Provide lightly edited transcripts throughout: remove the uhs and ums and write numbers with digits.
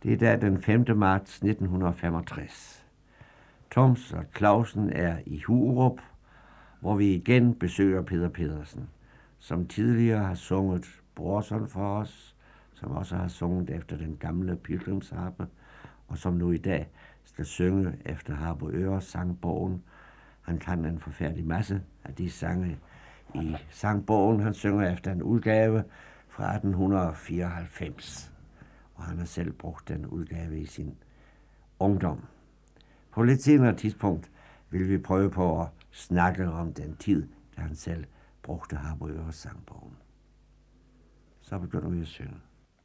Det er da den 5. marts 1965. Toms og Clausen er i Hurup, hvor vi igen besøger Peter Pedersen, som tidligere har sunget Brorson for os, som også har sunget efter den gamle pilgrimsharpe, og som nu i dag skal synge efter Harboøre sangbogen. Han kan en forfærdelig masse af de sange i sangbogen. Han synger efter en udgave fra 1894, og han har selv brugt den udgave i sin ungdom. På lidt senere tidspunkt vil vi prøve på at snakke om den tid, da han selv brugte Harboøre sangbogen. Så begynder vi at synge.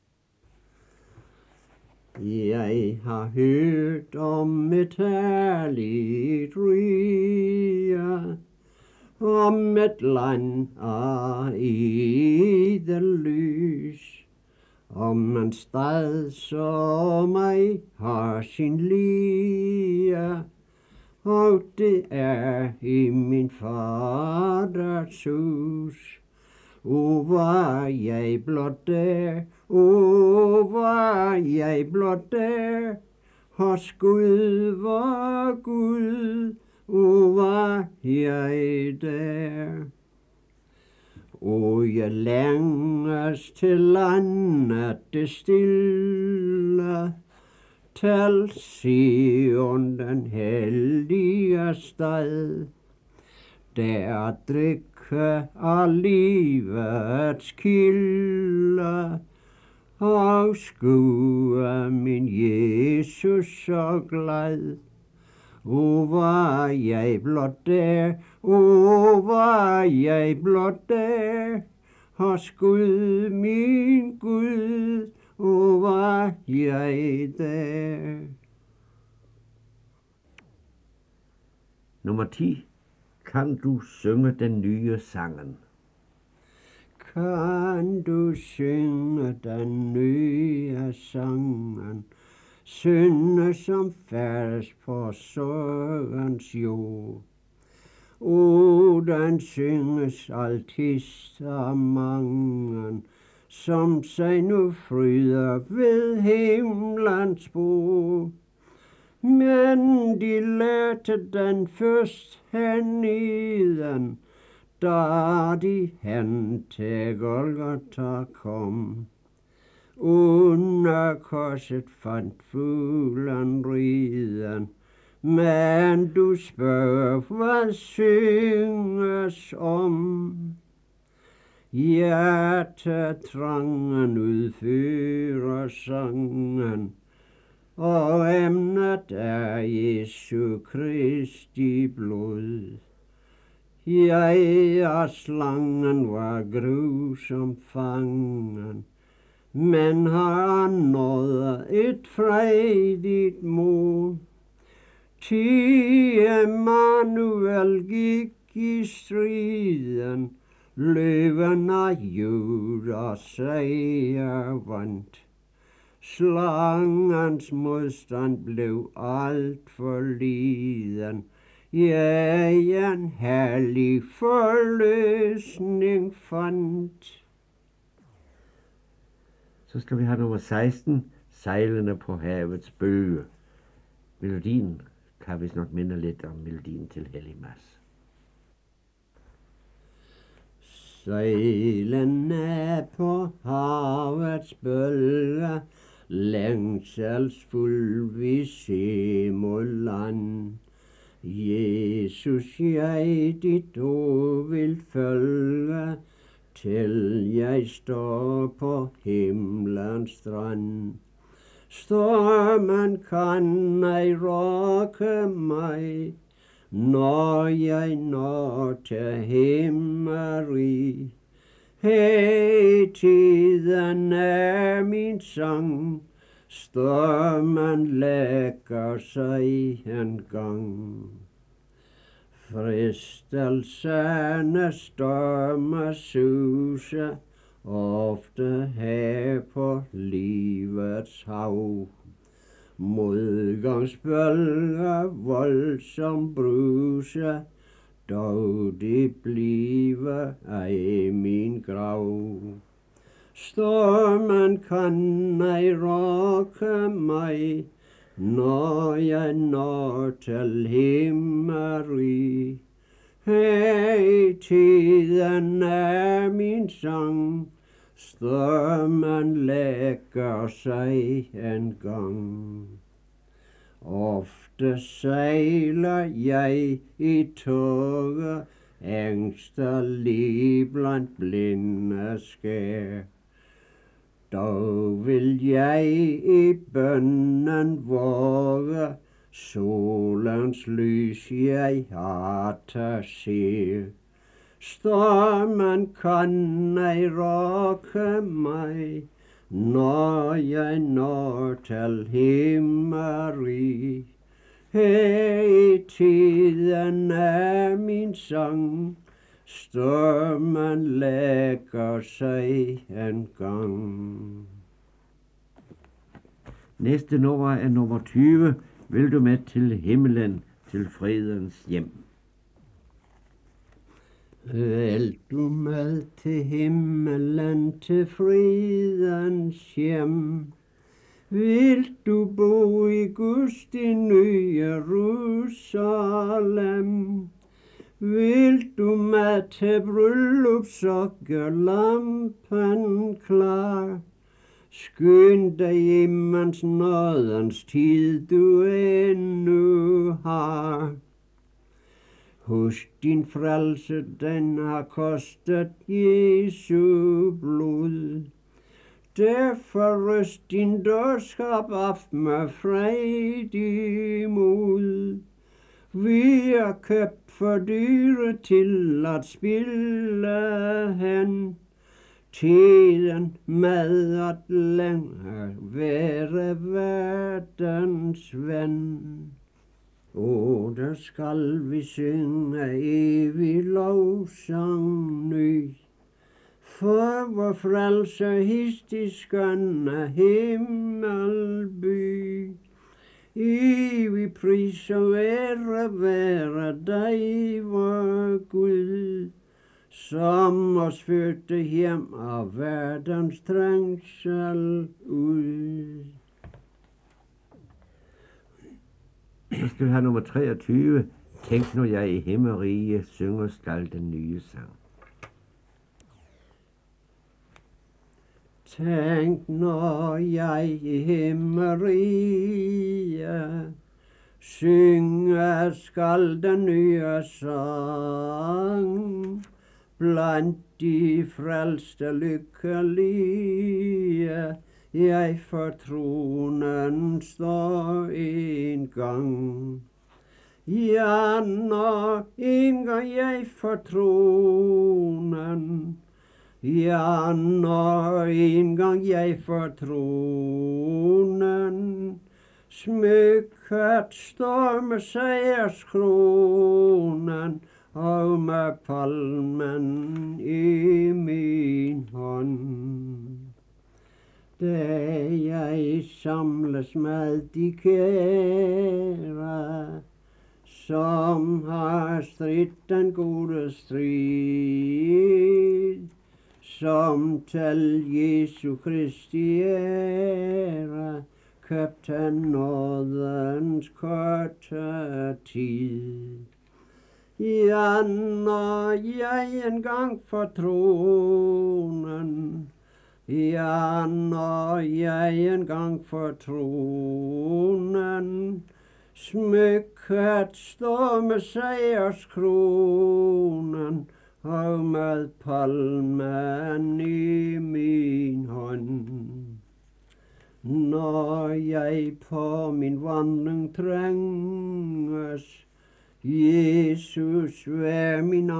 Jeg har hørt om et herligt rige, om et land af edelys, om en stad som mig har sin lige, og det er i min faders hus. O, var jeg blot der, o, var jeg blot der, hos Gud var Gud, o, var jeg der. O, jeg længes til landet det stille, til Sion den hellige stad, der drikke af livets kilde, og skue min Jesus så glad. O, var jeg blot der, o, var jeg blot der, hos Gud min Gud, o, var jeg der. Nummer 10. Kan du synge den nye sangen? Kan du synge den nye sangen, synge som færdes på søens jord? O, den synges altid af mangen, som sig nu fryder ved himlens bord. Men de lærte den først herneden, da de hen til Golgotha kom. Under korset fandt fuglen riden, men du spørger, hvad synges om? Hjertetrangen udfører sangen, og emnet er Jesu Kristi blod. Jeg er slangen var grusom fangen, men har nået et fredigt mod. Ti Emanuel gik i striden, løven af Juda sejr vandt. Slangens modstand blev alt for liden, ja, en herlig forløsning fandt. Så skal vi have nummer 16, Sejlende på havets bølge. Melodien kan vist nok minde lidt om melodien til Hellig Mass. Sejlende på havets bølge, længselsfuld vi se mod land. Jesus, jeg dit ord vil følge, til jeg står på himlens strand. Stormen kan ej rokke mig, når jeg når til himmeri. Hey, tiden er min sang, stormen lægger sig en gang. Fristelserne stormer suse, ofte her på livets hav. Modgangsbølger voldsom bruse, dog det bliver ej min grav. Stormen kan ej rokke mig, når jeg når til himmerig. Her i tiden er min sang, strømmen lægger sig en gang. Ofte sejler jeg i toget, ængstelig blandt blinde skær. Dog vil jeg i bønnen våge, solens lys jeg atter ser. Stormen kan ej rokke mig, når jeg når til himmerig. Her i tiden er min sang, stormen lægger sig en gang. Næste nummer er nummer 20. Vil du med til himlen, til fredens hjem? Vil du med til himmelen, til fredens hjem? Vil du bo i Guds det nye Jerusalem? Vil du med til bryllup, så gør lampen klar? Skynd dig, imens nådens tid du endnu har. Husk din frelse, den har kostet Jesu blod. Derfor ryst din dårskab af med fredig mod. Vi er købt for dyre til at spille hen. Tiden med at længere være verdens ven. O, der skal vi synge evig lovsang ny. For vor frelse hist i skønne himmelby. Evig pris og ære være dig, vor Gud, som os førte hjem af verdens trængsel ud. Så skal vi have nummer 23. Tænk nu jeg i himmerige, synger skal den nye sang. Tænk når jeg i himmerige, synge skal den nye sang. Blandt de frelste lykkelige, jeg for tronen står en gang. Ja, når en gang jeg for tronen, ja, når en gang jeg for tronen, smykket står med sejrskronen, og med palmen i min hånd. Da jeg samles med de kære, som har stridt den gode strid, som til Jesu Kristi ære købte nådens korte tid. Ja, når jeg engang for tronen, ja, når jeg engang for tronen, smykket står med sejrskronen, og med palmen i min hånd. Når jeg på min vandring trænges, Jesus, vær min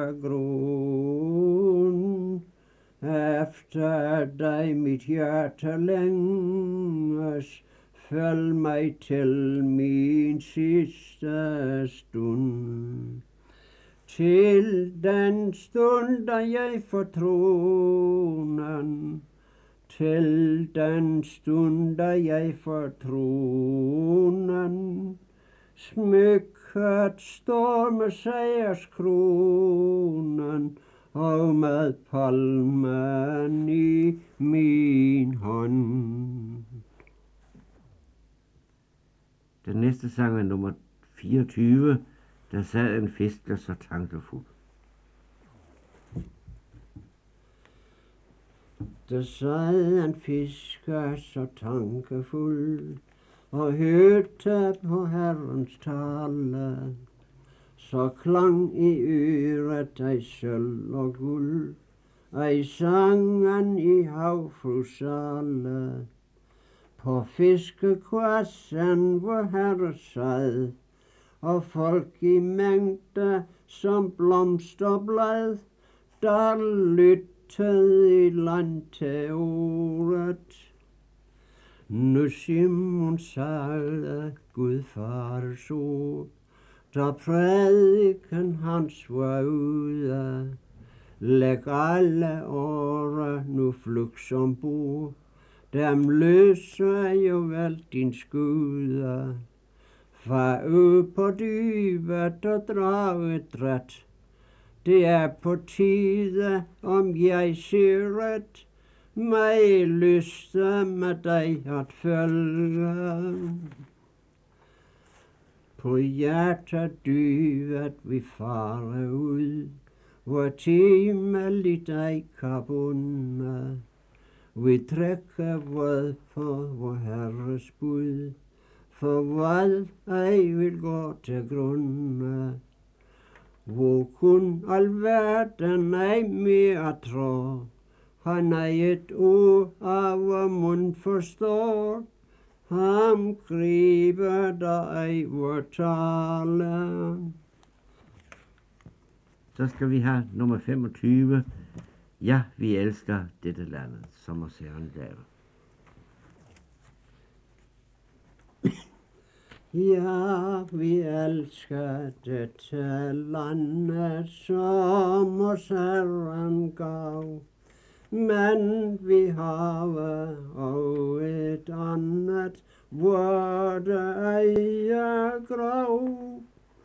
ankergrund. Efter dig mit hjerte længes, følg mig til min sidste stund. Til den stund, da jeg for tronen, til den stund, da jeg for tronen, smykket står med sejrskronen, og med palmen i næste sang er nummer 24. Der sad en fisker så tankefuld. Der sad en fisker så tankefuld og hørte på Herrens tale. Så klang i øret ej sølv og guld, ej sangen i havfruesale. På fiskekvadsen, hvor Herre sad, og folk i mængde som blomsterblad, der lyttede i land til ordet. Nu Simon sagde Gud Faders ord, da prædiken hans var ude. Læg alle åre nu flugs ombord, dem løser jo vel din skude. Far ud på dybet og draget ret, det er på tide, om jeg ser ret, mig lyste med dig at følge. På hjertet dyvet vi farer ud, hvor timeligt dig kan bunde. Vi trækker vred på vor Herres bud, for hvad ej vil gå til grunde. Hvor kun alverden ej mere tror, han ej et ord af vor mund forstår. Ham griber der ej vor tale. Så skal vi have nummer 25. Ja, vi elsker dette landet, som os Herren gav. Ja, vi elsker dette landet, som os Herren gav. Men vi har og et andet, hvor det ej er grav.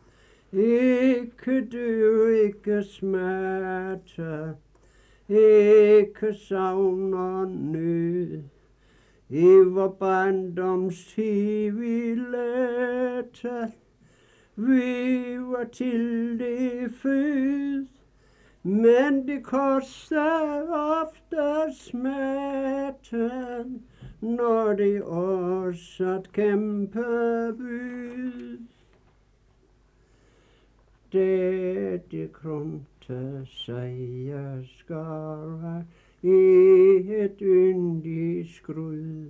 Ikke dø, ikke smerte, ikke savn og nød. I vor barndomstid vi lette, vi var til det født. Men det koster ofte smerten, når det også at kæmpe byd. Det krunte sejrskare i et yndigt skrud.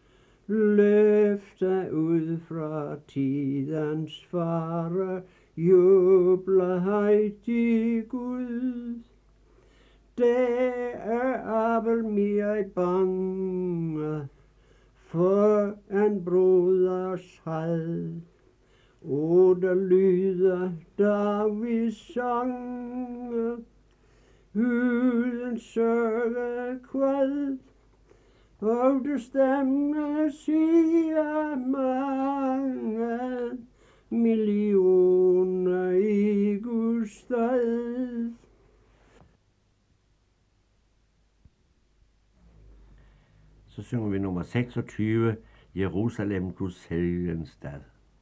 Løfte ud fra tidens fare, jubler højt i Gud. Det er abel mig bange for en broders had. Og der lyder, da vi sange, uden sørge kvad. Og du stemme siger mange millioner i Guds stad. Så synger vi nummer 26, Jerusalem, Guds helgen stad.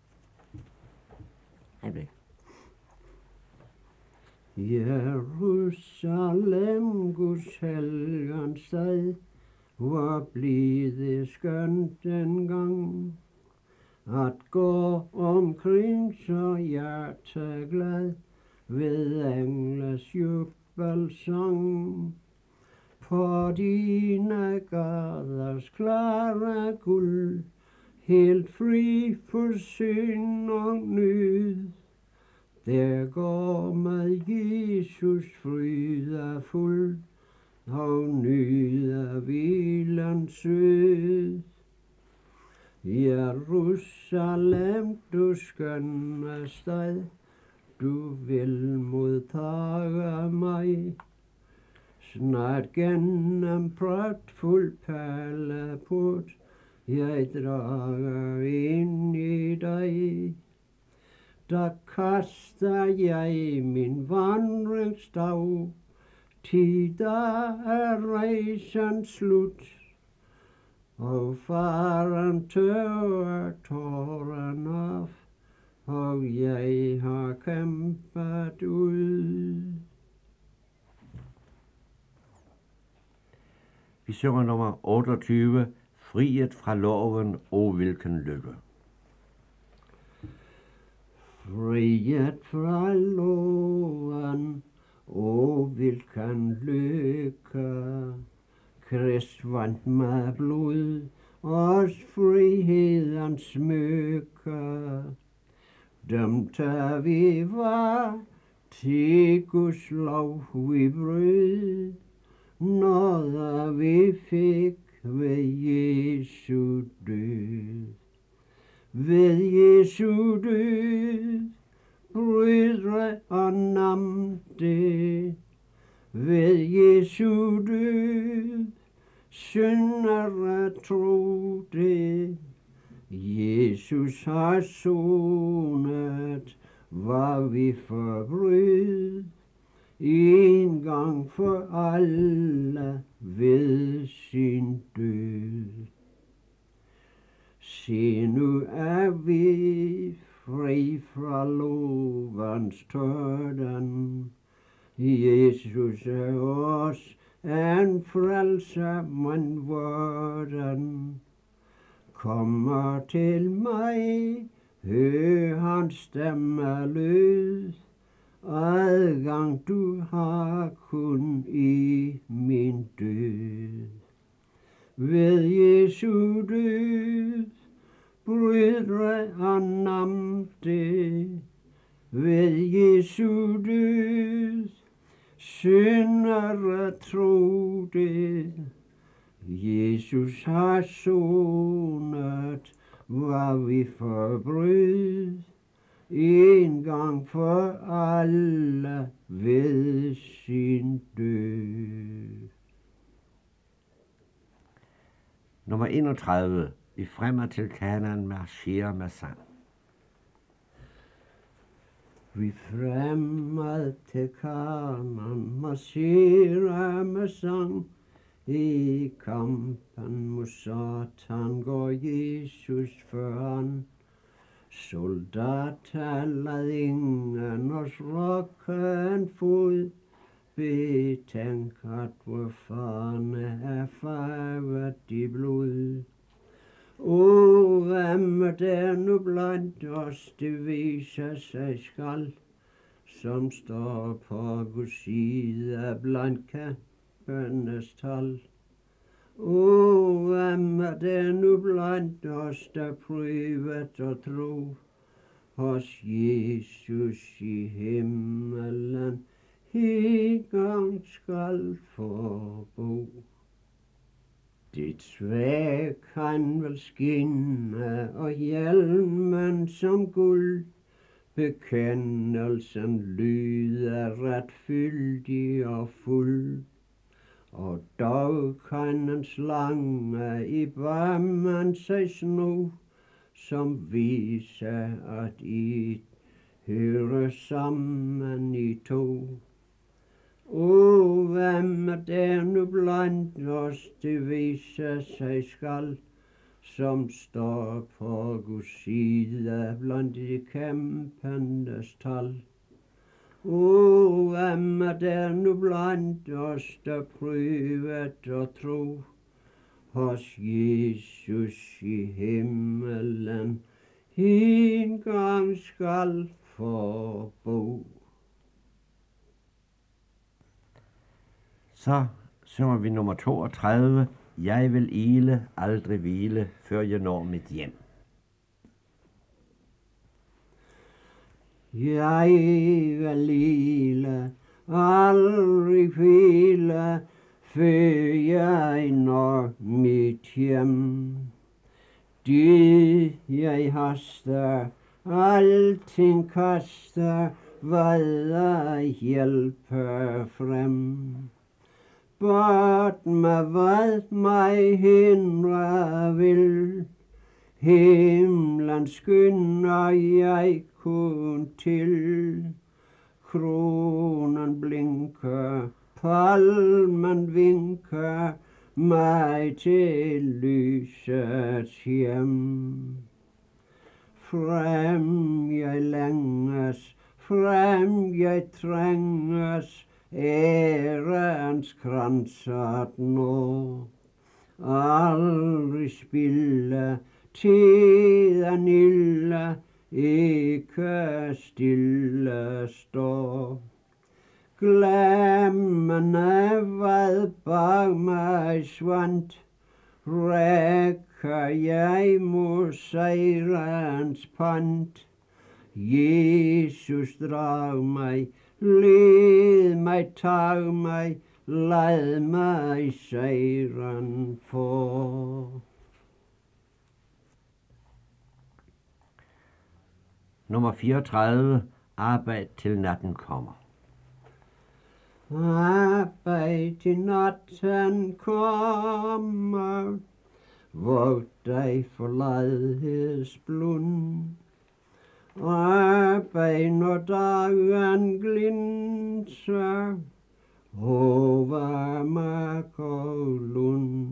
Jerusalem, Guds helgen stad, hvor blev det skønt dengang at gå omkring så hjerteglad ved engles jubelsang. På dine gaders klare guld, helt fri for synd og nød. Der går med Jesus frydefuld, og nyder hvilen sød. Jerusalem, du skønne stad, du vil modtage mig. Snart gennem pragtfuld perleport, jeg drager ind i dig. Der kaster jeg min vandringsstav, tid der er rejsen slut. og faren tørrer tåren af, og jeg har kæmpet ud. Vi synger nummer 28, Friet fra loven, o hvilken lykke. Friet fra loven, o hvilken lykke. Krist vandt med blod, os friheden smykke. Dømte vi var, til Guds lov vi brød, når vi fik ved Jesu død. Ved Jesu død, brødre og namte, ved Jesu død, syndere tro det. Jesus har sonet, hvad vi forbrød, en gang for alle ved sin død. Se, nu er vi fri fra lovens tørden. Jesus er os en frelser, men verden. Kommer til mig, hør hans stemme lød. Adgang du har kun i min død. Ved Jesu død, brødre og namte, ved Jesu død, syndere tro det. Jesus har sonet, hvad vi forbrød, en gang for alle ved sin død. Nummer 31, vi fremmer til Kanaan marcherer med sang. Vi fremad til Kanaan marcherer med sang. I kampen mod Satan går Jesus foran. Soldater lad ingen os rokke en fod. Betænk at vor fane er farvet i blod. O, hvem er der nu blandt os, det viser sig skal, som står på Guds side blandt kæmpernes tal. O, hvem er der nu blandt os, der prøvet at tro, hos Jesus i himmelen, en gang skal forbo. Dit sværd kan vel skinne, og hjelmen som guld. Bekendelsen lyder retfyldig og fuld. Og dog kan en slange i bammen sig sno, som viser at I hører sammen I to. O, hvem er der nu blandt os, det viser sig skal, som står på Guds side blandt de kæmpendes tal. O, hvem er der nu blandt os, der prøvet at tro, hos Jesus i himmelen, en gang skal forbo. Så synger vi nummer 32, Jeg vil ile, aldrig hvile, før jeg når mit hjem. Jeg vil ile, aldrig hvile, før jeg når mit hjem. Det jeg haster, alting kaster, hvad jeg hjælper frem. Bort med hvad mig hindre vil, himlen skynder jeg kun til. Kronen blinker, palmen vinker, mig til lysets hjem. Frem jeg længes, frem jeg trænges, ærens krans at nå. Aldrig spilde tiden ilde, ikke stille stå. Glemmende hvad bag mig svandt, rækker jeg mod sejrens pant. Jesus drag mig, led mig, tag mig, lad mig sejren få. Nummer 34. Arbejd til natten kommer. Arbejd til natten kommer, vogt dig for ladhedsblund. Arbejd når dagen glinser, over mark og lund.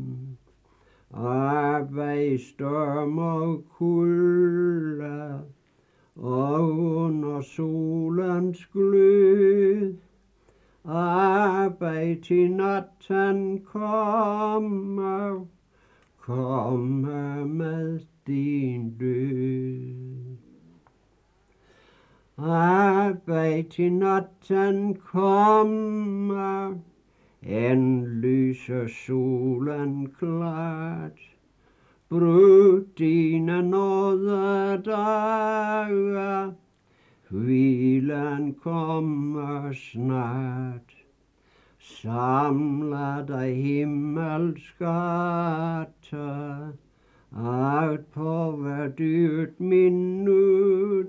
Arbejd storm og kulde, og under solens glød. Arbejd til natten kommer, kommer med din død. Arbejd til natten kommer, end lyser solen klart. Brug dine nådedager, hvilen kommer snart. Samler dig himmelskatter, alt på hver dyrt minut.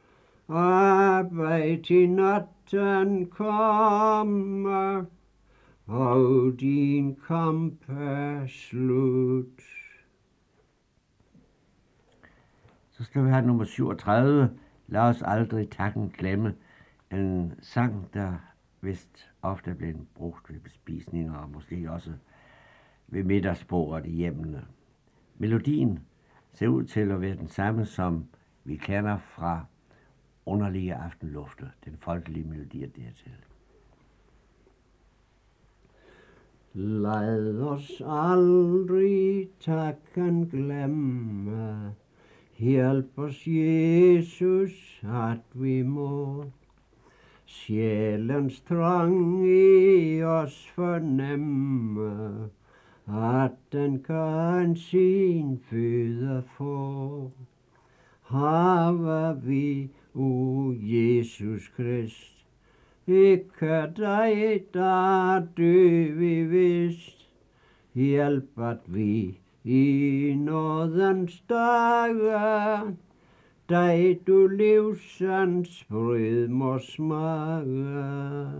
Arbejd til natten kommer, og din kamp er slut. Så skal vi have nummer 37. Lad os aldrig takken glemme. En sang, der vist ofte er blevet brugt ved bespisninger og måske også ved middagsbordet i hjemmene. Melodien ser ud til at være den samme, som vi kender fra Underlige aftenlufte, den folkelige melodi dertil. Lad os aldrig takken glemme, hjælp os Jesus, at vi må. Sjælens trang i os fornemme, at den kan sin føde få. Have vi, o Jesus Krist, ikke dig, der dø vi vist, hjælp at vi i nådens dage, dig du livsens brød må smage.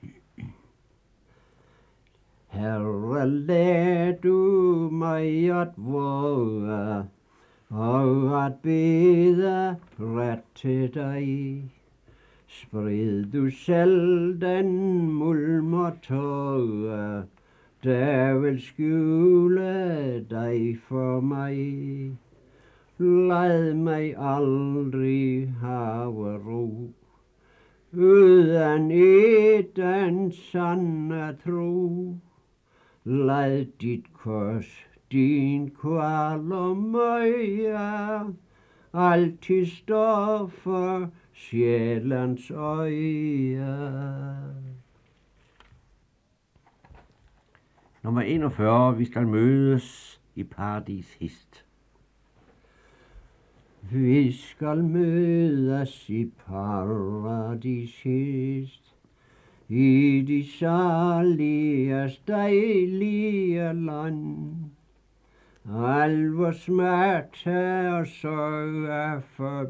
Herre, lad du mig at våge, og at bede ret til dig. Spred du selv den mulm og tåge, der vil skjule dig for mig. Lad mig aldrig have ro, uden i den sande tro. Lad dit kors, din kval og møje, altid stå for sjælens øje. Nummer 41. Vi skal mødes i paradis hist. Vi skal mødes i paradis hist, i de saliges dejlige land. Al vor smerte og sorg er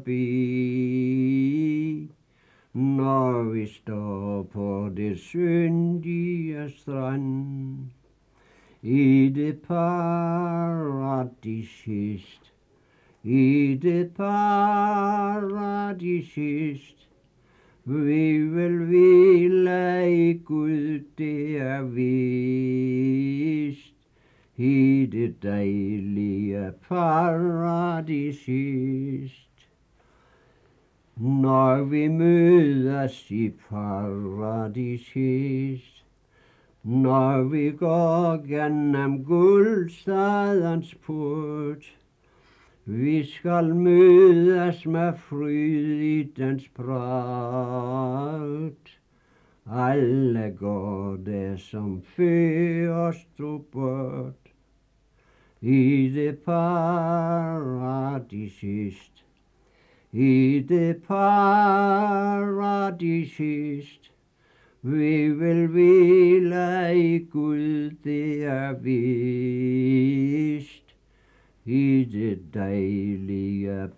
forbi, når vi står på det syndige strand. I det paradis hist, i det paradis hist, vi vil hvile i Gud, det er vist. i det dejlige paradisist. Når vi mødes i paradisist, når vi går gennem guldstadens port, vi skal mødes med fryd i dens pragt. Alle går det som før stod bort, i det paradisist, i det paradisist. Vi vil hvile i Gud, det er vist, i det dejlige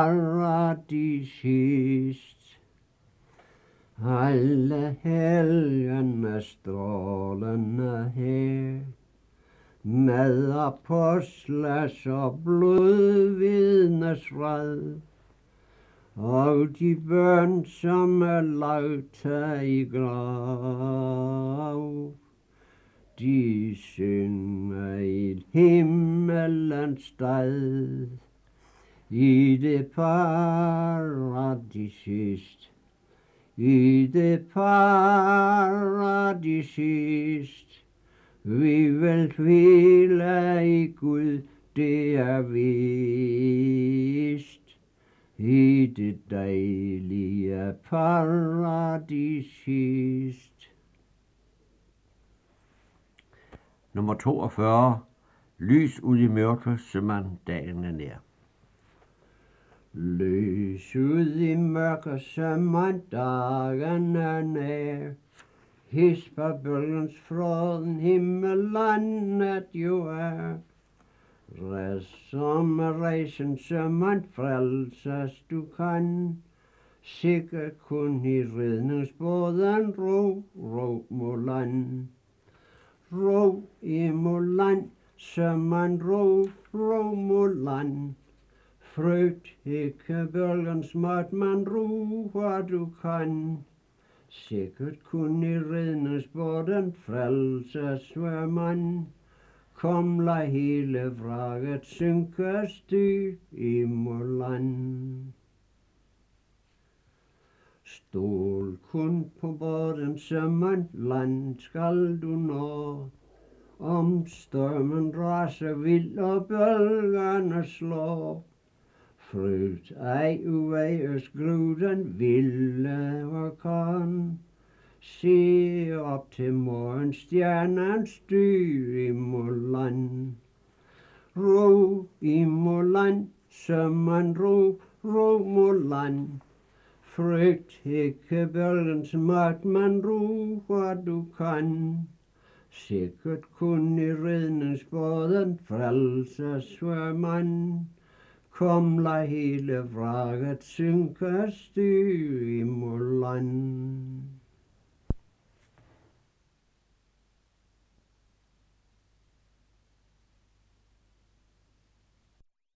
paradisist. Alle helgene strålende her, med apostles og blodvidnes fred, og de børn, som er lagte i grav, de synger i himmelens stad, i det paradisist, i det paradisist. Vi vil hvile i Gud, det er vist, i det dejlige paradisist. Nummer 42. Lys ud i mørke, sømand dagen er nær. Lys ud i mørke, sømand dagen er nær. Hisper bølgens fråden, himmelandet jo er. Som rejsen sømand frelses du kan, sikkert kun i redningsbåden ro må land. Ro i må land, sømand ro må land. Frygt ikke bølgens mat, man ro hvor du kan. Sikkert kun i redningsbåden frelses hver mand. Kom, lad hele vraget synke styr i må land. Stol kun på båden, sømand, land skal du nå. Om stormen raser vild og bølgerne slår. Frygt ej uvægers gruden vilde orkan. Se op til morgenstjernens styr i må land. Ro i må land, sømand ro må land. Frygt ikke bølgens magt, man ro hvor du kan. Sikkert kun i redningsbåden frelses hver mand. Kom, lad hele vraget synke styr i må land.